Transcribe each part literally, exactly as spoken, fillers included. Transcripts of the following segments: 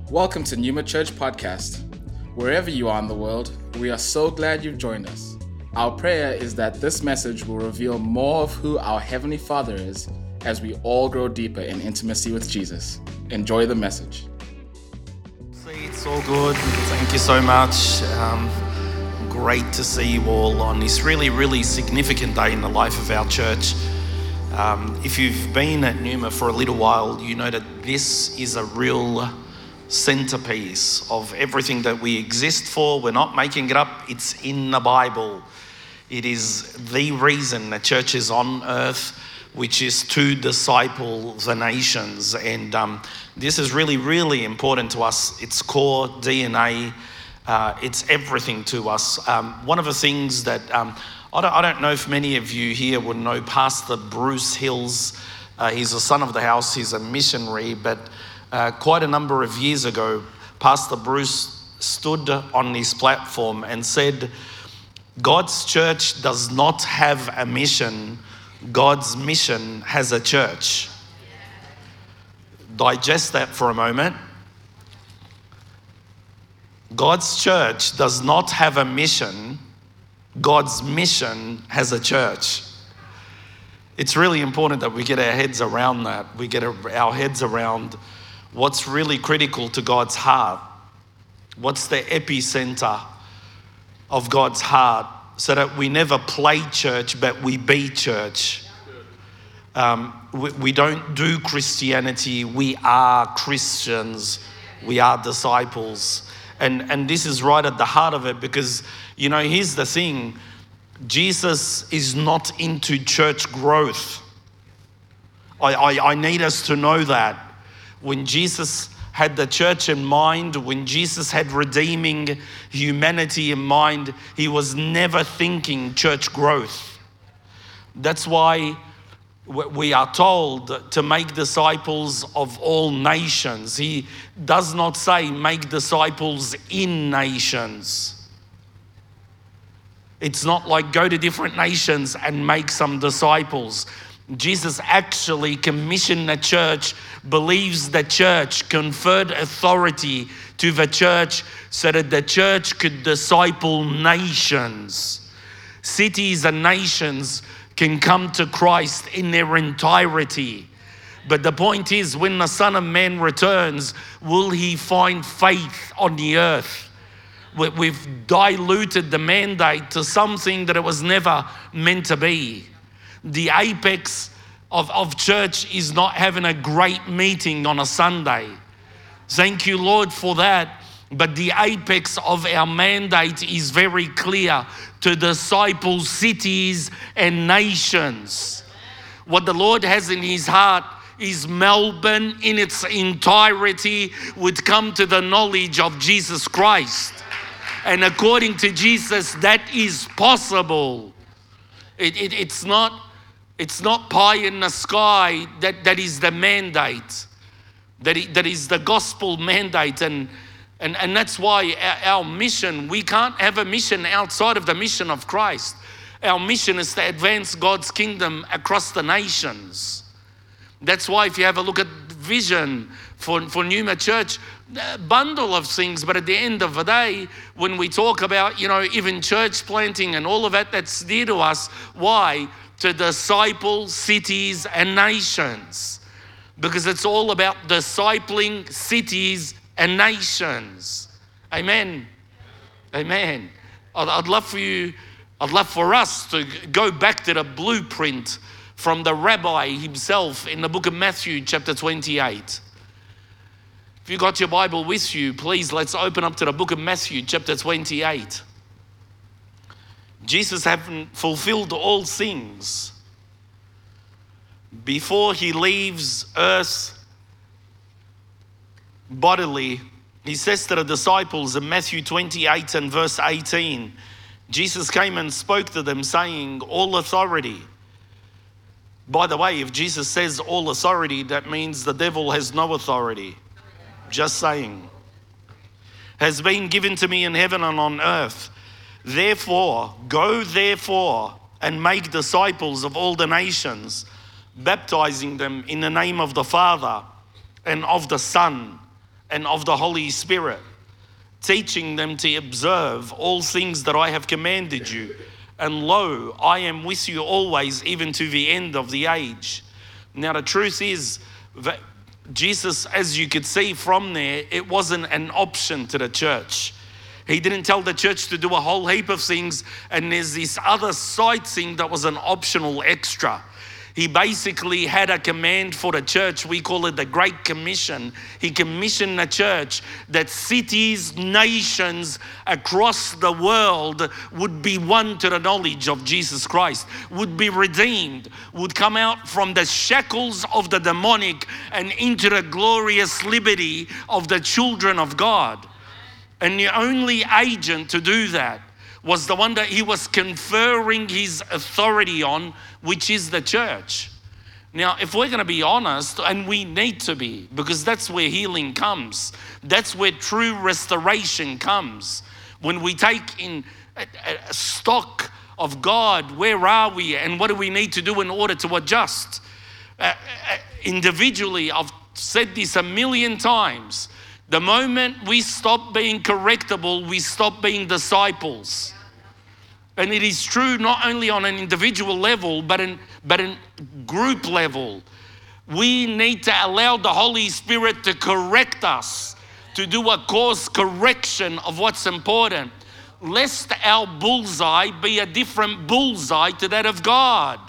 Welcome to Pneuma Church Podcast. Wherever you are in the world, we are so glad you've joined us. Our prayer is that this message will reveal more of who our Heavenly Father is as we all grow deeper in intimacy with Jesus. Enjoy the message. See, it's all good. Thank you so much. Um, great to see you all on this really, really significant day in the life of our church. Um, if you've been at Pneuma for a little while, you know that this is a real centerpiece of everything that we exist for. We're not making it up. It's in the Bible. It is the reason the church is on earth, which is to disciple the nations. And um, this is really, really important to us. It's core D N A. Uh, it's everything to us. Um, one of the things that, um, I, don't, I don't know if many of you here would know Pastor Bruce Hills. Uh, he's a son of the house. He's a missionary, but Uh, quite a number of years ago, Pastor Bruce stood on his platform and said, God's church does not have a mission, God's mission has a church. Digest that for a moment. God's church does not have a mission, God's mission has a church. It's really important that we get our heads around that. We get our heads around what's really critical to God's heart. What's the epicenter of God's heart, so that we never play church, but we be church. Um, we, we don't do Christianity, we are Christians, we are disciples. And, and this is right at the heart of it, because, you know, here's the thing. Jesus is not into church growth. I, I, I need us to know that. When Jesus had the church in mind, when Jesus had redeeming humanity in mind, he was never thinking church growth. That's why we are told to make disciples of all nations. He does not say make disciples in nations. It's not like go to different nations and make some disciples. Jesus actually commissioned the church, believes the church, conferred authority to the church so that the church could disciple nations. Cities and nations can come to Christ in their entirety. But the point is, when the Son of Man returns, will he find faith on the earth? We've diluted the mandate to something that it was never meant to be. The apex of, of church is not having a great meeting on a Sunday. Thank you, Lord, for that. But the apex of our mandate is very clear: to disciple cities and nations. What the Lord has in his heart is Melbourne in its entirety would come to the knowledge of Jesus Christ. And according to Jesus, that is possible. It, it, it's not It's not pie in the sky. That, that is the mandate. That, is, that is the gospel mandate. And, and, and that's why our, our mission, we can't have a mission outside of the mission of Christ. Our mission is to advance God's kingdom across the nations. That's why if you have a look at vision for, for Pneuma Church, a bundle of things, but at the end of the day, when we talk about, you know, even church planting and all of that, that's dear to us. Why? To disciple cities and nations, because it's all about discipling cities and nations. Amen. Amen. I'd, I'd love for you, I'd love for us to go back to the blueprint from the rabbi himself in the book of Matthew, chapter twenty-eight. If you got your Bible with you, please let's open up to the book of Matthew, chapter twenty-eight. Jesus having fulfilled all things, before he leaves earth bodily, he says to the disciples in Matthew twenty-eight and verse eighteen, Jesus came and spoke to them saying, all authority. By the way, if Jesus says all authority, that means the devil has no authority. Just saying. Has been given to me in heaven and on earth. Therefore, go therefore and make disciples of all the nations, baptizing them in the name of the Father and of the Son and of the Holy Spirit, teaching them to observe all things that I have commanded you. And lo, I am with you always, even to the end of the age. Now, the truth is that Jesus, as you could see from there, it wasn't an option to the church. He didn't tell the church to do a whole heap of things, and there's this other side thing that was an optional extra. He basically had a command for the church. We call it the Great Commission. He commissioned the church that cities, nations across the world would be won to the knowledge of Jesus Christ, would be redeemed, would come out from the shackles of the demonic and into the glorious liberty of the children of God. And the only agent to do that was the one that he was conferring his authority on, which is the church. Now, if we're going to be honest, and we need to be, because that's where healing comes. That's where true restoration comes. When we take in a, a stock of God, where are we and what do we need to do in order to adjust? Uh, uh, individually, I've said this a million times. The moment we stop being correctable, we stop being disciples. And it is true not only on an individual level, but in, but in group level. We need to allow the Holy Spirit to correct us, to do a course correction of what's important, lest our bullseye be a different bullseye to that of God.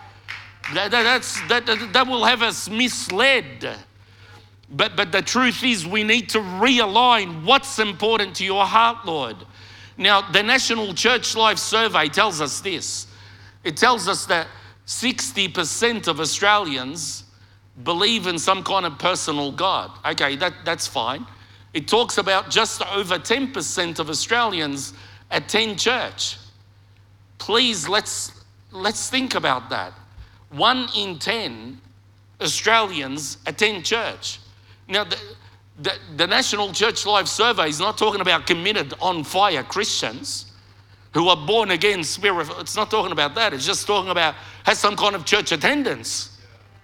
That, that, that's, that, that, that will have us misled. But, but the truth is we need to realign what's important to your heart, Lord. Now, the National Church Life Survey tells us this. It tells us that sixty percent of Australians believe in some kind of personal God. Okay, that, that's fine. It talks about just over ten percent of Australians attend church. Please, let's, let's think about that. One in ten Australians attend church. Now, the, the, the National Church Life Survey is not talking about committed on fire Christians who are born again spirit. It's not talking about that. It's just talking about has some kind of church attendance.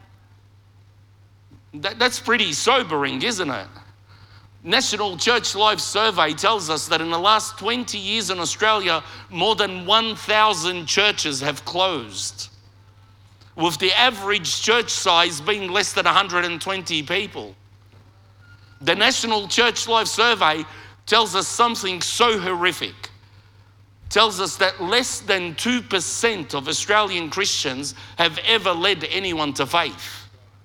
That, that's pretty sobering, isn't it? National Church Life Survey tells us that in the last twenty years in Australia, more than one thousand churches have closed, with the average church size being less than one hundred twenty people. The National Church Life Survey tells us something so horrific. Tells us that less than two percent of Australian Christians have ever led anyone to faith.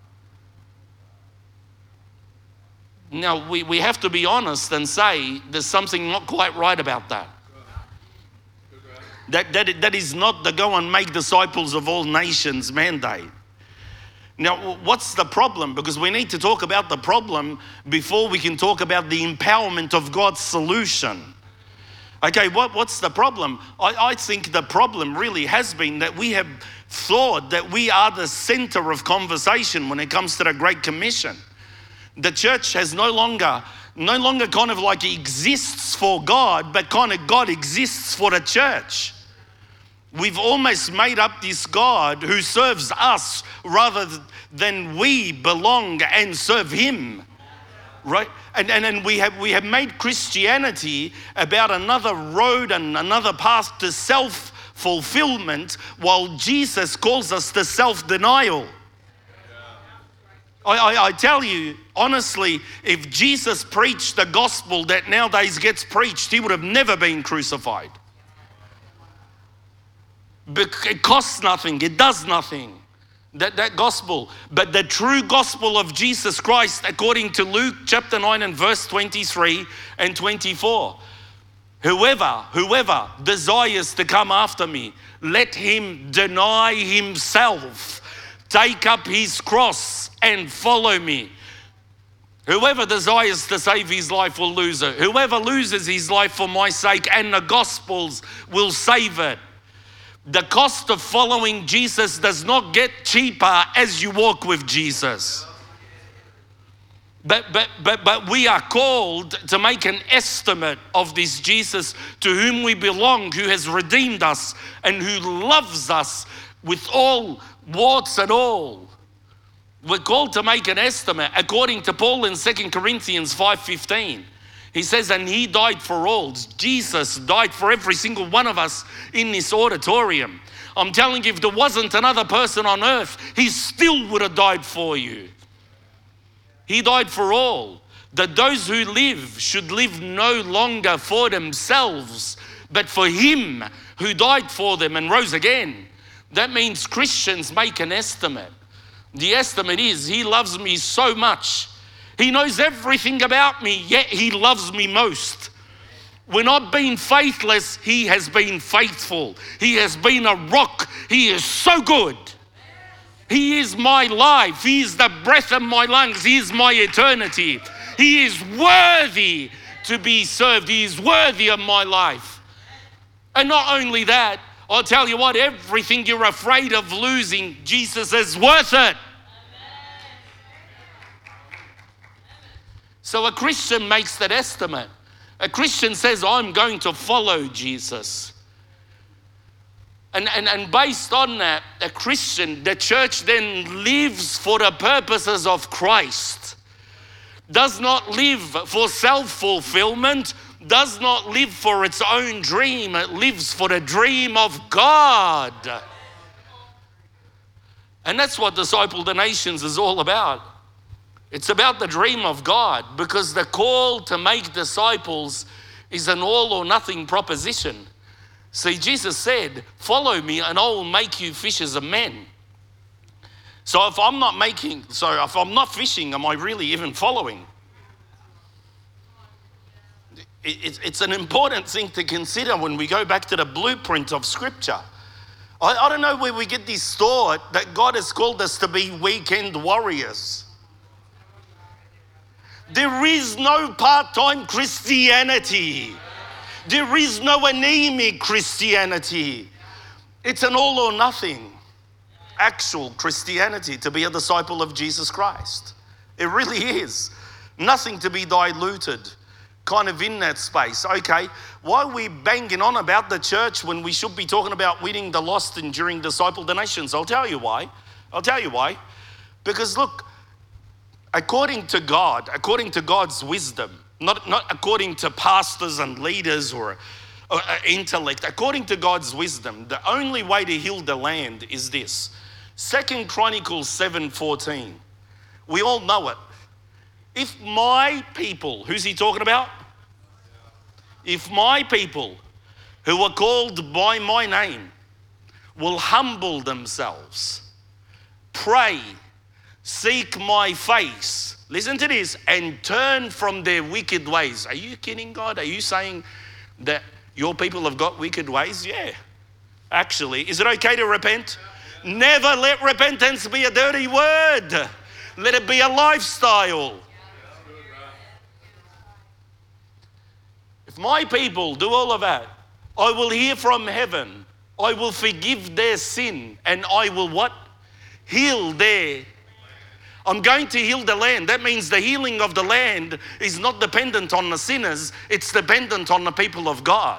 Now, we, we have to be honest and say there's something not quite right about that. That, that, that is not the go and make disciples of all nations mandate. Now, what's the problem? Because we need to talk about the problem before we can talk about the empowerment of God's solution. Okay, what, what's the problem? I, I think the problem really has been that we have thought that we are the center of conversation when it comes to the Great Commission. The church has no longer, no longer kind of like exists for God, but kind of God exists for the church. We've almost made up this God who serves us rather than we belong and serve him, right? And, and, and we have we have made Christianity about another road and another path to self-fulfillment, while Jesus calls us to self-denial. I, I, I tell you, honestly, if Jesus preached the gospel that nowadays gets preached, he would have never been crucified. It costs nothing. It does nothing. That, that gospel. But the true gospel of Jesus Christ, according to Luke chapter nine and verse twenty-three and twenty-four. Whoever, whoever desires to come after me, let him deny himself, take up his cross and follow me. Whoever desires to save his life will lose it. Whoever loses his life for my sake and the gospel's will save it. The cost of following Jesus does not get cheaper as you walk with Jesus. But, but, but, but we are called to make an estimate of this Jesus to whom we belong, who has redeemed us and who loves us with all warts and all. We're called to make an estimate according to Paul in Second Corinthians five fifteen. He says, and he died for all. Jesus died for every single one of us in this auditorium. I'm telling you, if there wasn't another person on earth, he still would have died for you. He died for all. That those who live should live no longer for themselves, but for him who died for them and rose again. That means Christians make an estimate. The estimate is, he loves me so much. He knows everything about me, yet he loves me most. When I've been faithless, he has been faithful. He has been a rock. He is so good. He is my life. He is the breath of my lungs. He is my eternity. He is worthy to be served. He is worthy of my life. And not only that, I'll tell you what, everything you're afraid of losing, Jesus is worth it. So a Christian makes that estimate. A Christian says, I'm going to follow Jesus. And, and, and based on that, a Christian, the church then lives for the purposes of Christ. Does not live for self-fulfillment, does not live for its own dream. It lives for the dream of God. And that's what Disciple the Nations is all about. It's about the dream of God, because the call to make disciples is an all or nothing proposition. See, Jesus said, follow me and I will make you fishers of men. So if I'm not making, so if I'm not fishing, am I really even following? It's an important thing to consider when we go back to the blueprint of Scripture. I, I don't know where we get this thought that God has called us to be weekend warriors. There is no part-time Christianity. There is no anemic Christianity. It's an all or nothing actual Christianity to be a disciple of Jesus Christ. It really is. Nothing to be diluted. Kind of in that space. Okay, why are we banging on about the church when we should be talking about winning the lost and during Disciple the Nations? I'll tell you why. I'll tell you why. Because look, according to God, according to God's wisdom, not, not according to pastors and leaders or, or uh, intellect, according to God's wisdom, the only way to heal the land is this. Second Chronicles seven fourteen. We all know it. If my people, who's he talking about? If my people who are called by my name will humble themselves, pray, seek my face, listen to this, and turn from their wicked ways. Are you kidding, God? Are you saying that your people have got wicked ways? Yeah. Actually, is it okay to repent? Never let repentance be a dirty word. Let it be a lifestyle. If my people do all of that, I will hear from heaven. I will forgive their sin, and I will what? Heal their. I'm going to heal the land. That means the healing of the land is not dependent on the sinners. It's dependent on the people of God.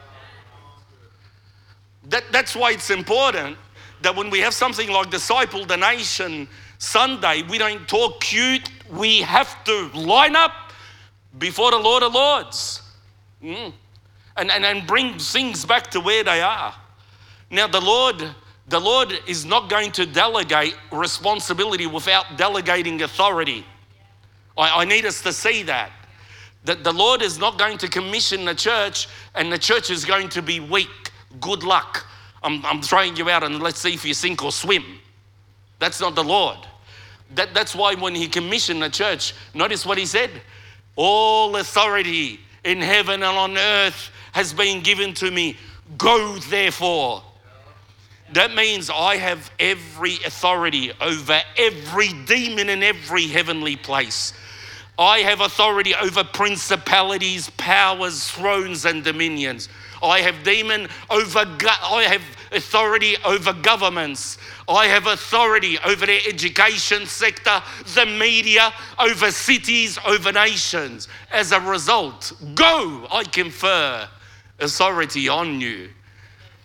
That, that's why it's important that when we have something like Disciple the Nation Sunday, we don't talk cute. We have to line up before the Lord of Lords. Mm. And, and, and bring things back to where they are. Now the Lord, the Lord is not going to delegate responsibility without delegating authority. I, I need us to see that. That the Lord is not going to commission the church and the church is going to be weak. Good luck. I'm, I'm throwing you out and let's see if you sink or swim. That's not the Lord. That, that's why when he commissioned the church, notice what he said. All authority in heaven and on earth has been given to me. Go therefore. That means I have every authority over every demon in every heavenly place. I have authority over principalities, powers, thrones, and dominions. I have demon over, I have authority over governments. I have authority over the education sector, the media, over cities, over nations. As a result, go, I confer authority on you.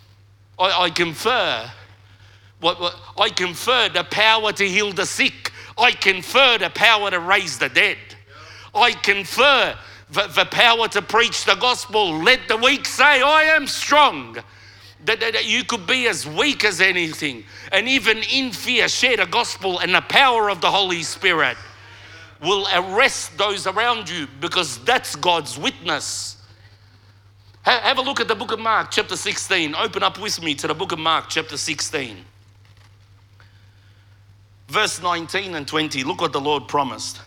I, I confer what, what I confer the power to heal the sick. I confer the power to raise the dead. I confer the, the power to preach the gospel. Let the weak say, I am strong. That, that, that you could be as weak as anything, and even in fear share the gospel, and the power of the Holy Spirit will arrest those around you, because that's God's witness. Ha- have a look at the book of Mark chapter sixteen. Open up with me to the book of Mark chapter sixteen. Verse nineteen and twenty. Look what the Lord promised.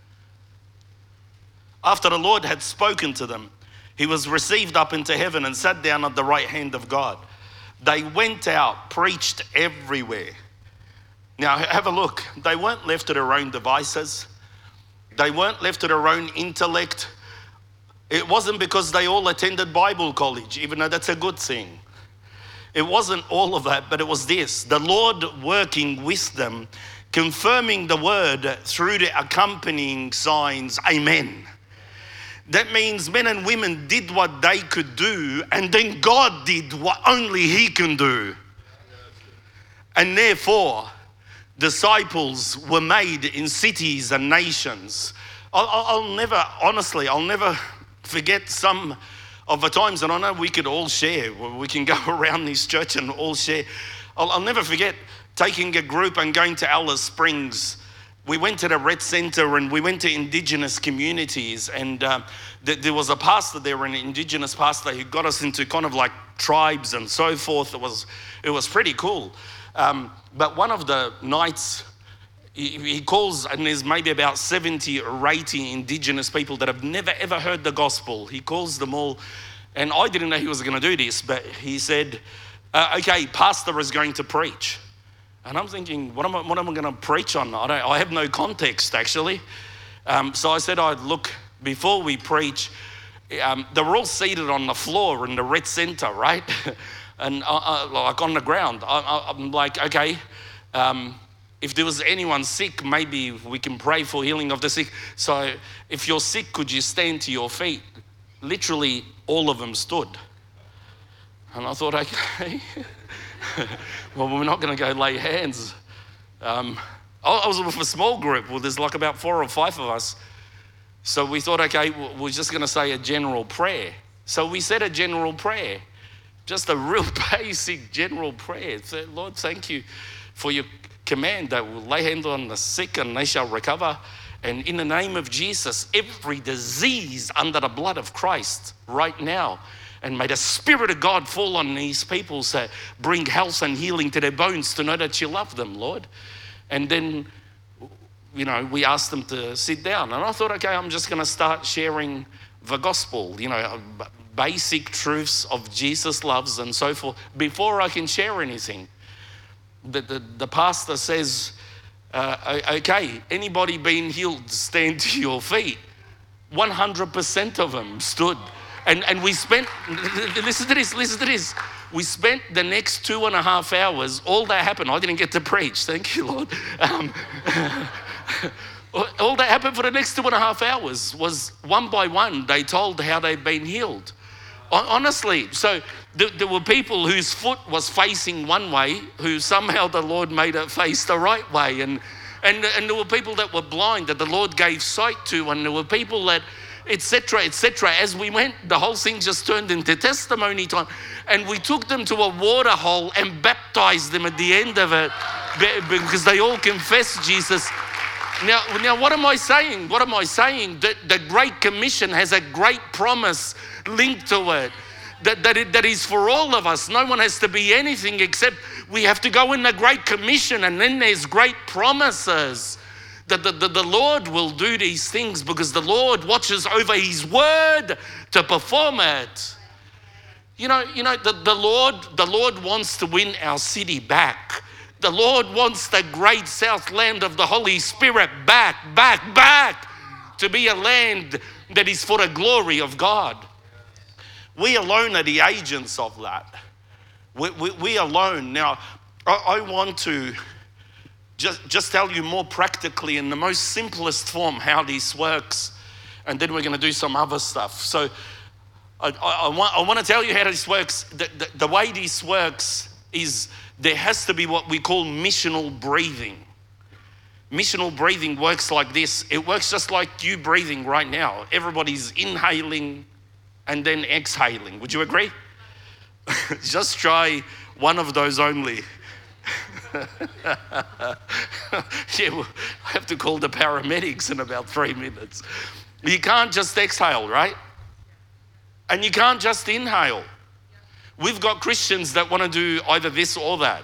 After the Lord had spoken to them, he was received up into heaven and sat down at the right hand of God. They went out, preached everywhere. Now have a look. They weren't left to their own devices. They weren't left to their own intellect. It wasn't because they all attended Bible college, even though that's a good thing. It wasn't all of that, but it was this: the Lord working with them, confirming the word through the accompanying signs. Amen. That means men and women did what they could do, and then God did what only He can do. And therefore, disciples were made in cities and nations. I'll, I'll, I'll never, honestly, I'll never forget some of the times, and I know we could all share. We can go around this church and all share. I'll, I'll never forget taking a group and going to Alice Springs. We went to the Red Center and we went to Indigenous communities, and uh, th- there was a pastor there, an Indigenous pastor, who got us into kind of like tribes and so forth. It was, it was pretty cool. Um, but one of the nights, he, he calls, and there's maybe about seventy or eighty Indigenous people that have never ever heard the gospel. He calls them all, and I didn't know he was going to do this, but he said, uh, okay, pastor is going to preach. And I'm thinking, what am I, what am I going to preach on? I, don't, I have no context, actually. Um, so I said, I'd look, before we preach, um, they were all seated on the floor in the Red Center, right? and uh, uh, like on the ground. I, I, I'm like, okay, um, if there was anyone sick, maybe we can pray for healing of the sick. So if you're sick, could you stand to your feet? Literally, all of them stood. And I thought, okay. Well, we're not going to go lay hands. Um, I was with a small group. Well, there's like about four or five of us. So we thought, okay, we're just going to say a general prayer. So we said a general prayer, just a real basic general prayer. Say, Lord, thank you for your command that we'll lay hands on the sick and they shall recover. And in the name of Jesus, every disease under the blood of Christ right now. And may the Spirit of God fall on these people, so bring health and healing to their bones to know that you love them, Lord. And then, you know, we asked them to sit down. And I thought, okay, I'm just going to start sharing the gospel, you know, basic truths of Jesus' loves and so forth, before I can share anything. The, the, the pastor says, uh, okay, anybody being healed, stand to your feet. one hundred percent of them stood. And and we spent, listen to this, listen to this. We spent the next two and a half hours, all that happened, I didn't get to preach, thank you, Lord. Um, all that happened for the next two and a half hours was one by one, they told how they'd been healed. Honestly, so there, there were people whose foot was facing one way, who somehow the Lord made it face the right way. And, and, and there were people that were blind that the Lord gave sight to, and there were people that, et cetera, et cetera. As we went, the whole thing just turned into testimony time. And we took them to a water hole and baptized them at the end of it because they all confessed Jesus. Now, now what am I saying? What am I saying? That the Great Commission has a great promise linked to it. That, that, it, that is for all of us. No one has to be anything except we have to go in the Great Commission, and then there's great promises. That the, the, the Lord will do these things because the Lord watches over His word to perform it. You know, you know, the, the Lord, the Lord wants to win our city back. The Lord wants the great south land of the Holy Spirit back, back, back, to be a land that is for the glory of God. We alone are the agents of that. We, we, we alone. Now, I, I want to Just, just tell you more practically in the most simplest form how this works, and then we're going to do some other stuff. So I, I, I, want, I want to tell you how this works. The, the, the way this works is there has to be what we call missional breathing. Missional breathing works like this. It works just like you breathing right now. Everybody's inhaling and then exhaling. Would you agree? Just try one of those only. Yeah, we'll have to call the paramedics in about three minutes. You can't just exhale, right? And you can't just inhale. We've got Christians that want to do either this or that.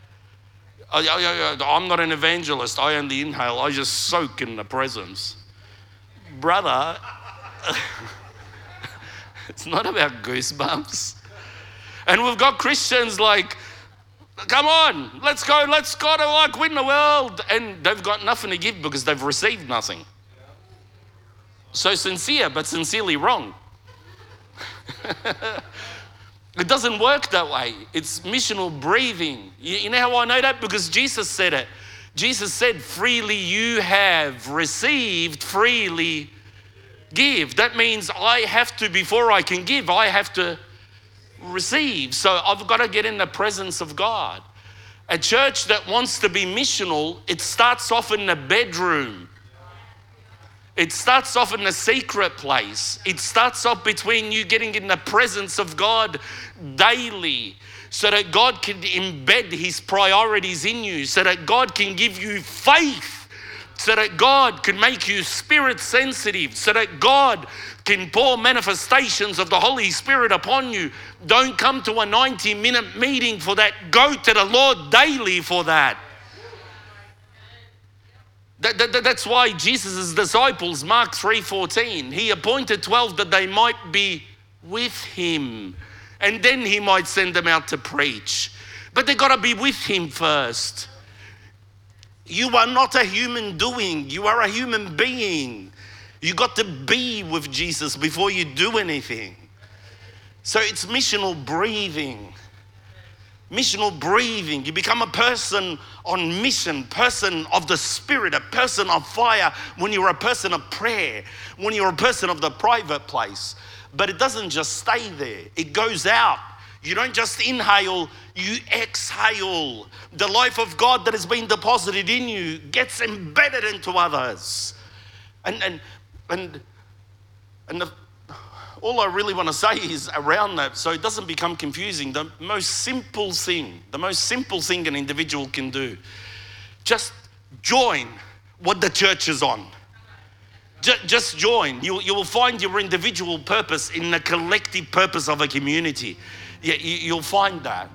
I'm not an evangelist. I only inhale. I just soak in the presence. Brother, it's not about goosebumps. And we've got Christians like, come on, let's go, let's go to like win the world. And they've got nothing to give because they've received nothing. So sincere, but sincerely wrong. It doesn't work that way. It's missional breathing. You, you know how I know that? Because Jesus said it. Jesus said, freely you have received, freely give. That means I have to, before I can give, I have to receive. So I've got to get in the presence of God. A church that wants to be missional, it starts off in the bedroom. It starts off in a secret place. It starts off between you getting in the presence of God daily so that God can embed his priorities in you, so that God can give you faith, so that God can make you spirit sensitive, so that God can pour manifestations of the Holy Spirit upon you. Don't come to a ninety minute meeting for that. Go to the Lord daily for that. That, that, that's why Jesus' disciples, Mark three fourteen, he appointed twelve that they might be with him. And then he might send them out to preach. But they got to be with him first. You are not a human doing. You are a human being. You got to be with Jesus before you do anything. So it's missional breathing. Missional breathing. You become a person on mission, person of the Spirit, a person of fire when you're a person of prayer, when you're a person of the private place. But it doesn't just stay there. It goes out. You don't just inhale, you exhale. The life of God that has been deposited in you gets embedded into others. And and and and the, all I really want to say is around that, so it doesn't become confusing, the most simple thing, the most simple thing an individual can do, just join what the church is on. Just join. You, you will find your individual purpose in the collective purpose of a community. Yeah, you, you'll find that.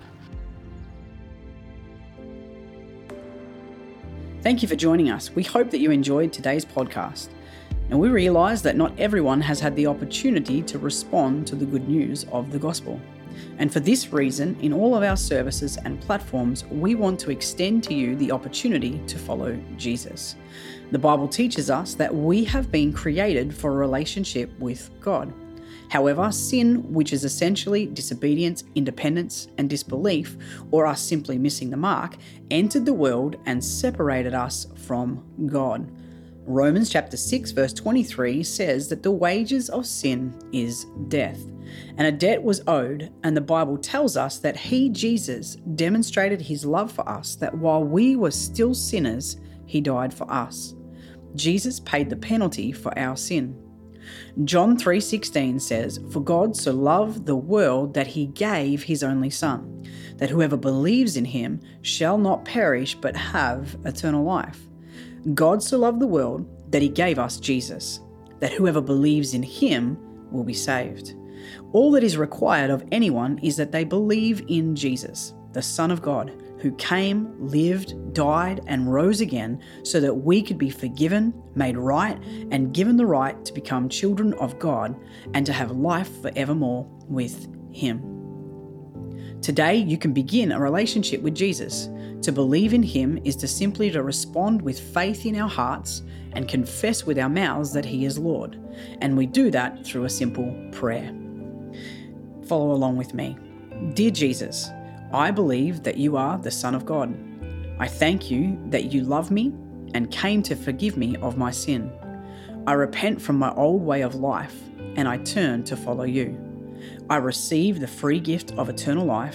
Thank you for joining us. We hope that you enjoyed today's podcast. And we realize that not everyone has had the opportunity to respond to the good news of the gospel. And for this reason, in all of our services and platforms, we want to extend to you the opportunity to follow Jesus. The Bible teaches us that we have been created for a relationship with God. However, sin, which is essentially disobedience, independence, and disbelief, or us simply missing the mark, entered the world and separated us from God. Romans chapter six verse twenty-three says that the wages of sin is death, and a debt was owed, and the Bible tells us that he, Jesus, demonstrated his love for us, that while we were still sinners, he died for us. Jesus paid the penalty for our sin. John three sixteen says, "For God so loved the world that he gave his only Son, that whoever believes in him shall not perish but have eternal life." God so loved the world that he gave us Jesus, that whoever believes in him will be saved. All that is required of anyone is that they believe in Jesus, the Son of God, who came, lived, died, and rose again so that we could be forgiven, made right, and given the right to become children of God and to have life forevermore with him. Today, you can begin a relationship with Jesus. To believe in him is to simply to respond with faith in our hearts and confess with our mouths that he is Lord. And we do that through a simple prayer. Follow along with me. Dear Jesus, I believe that you are the Son of God. I thank you that you love me and came to forgive me of my sin. I repent from my old way of life and I turn to follow you. I receive the free gift of eternal life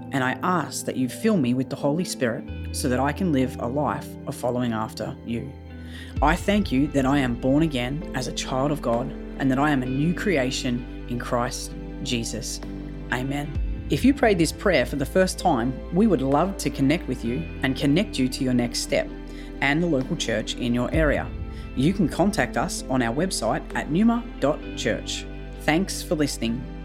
and I ask that you fill me with the Holy Spirit so that I can live a life of following after you. I thank you that I am born again as a child of God and that I am a new creation in Christ Jesus. Amen. If you prayed this prayer for the first time, we would love to connect with you and connect you to your next step and the local church in your area. You can contact us on our website at numa dot church. Thanks for listening.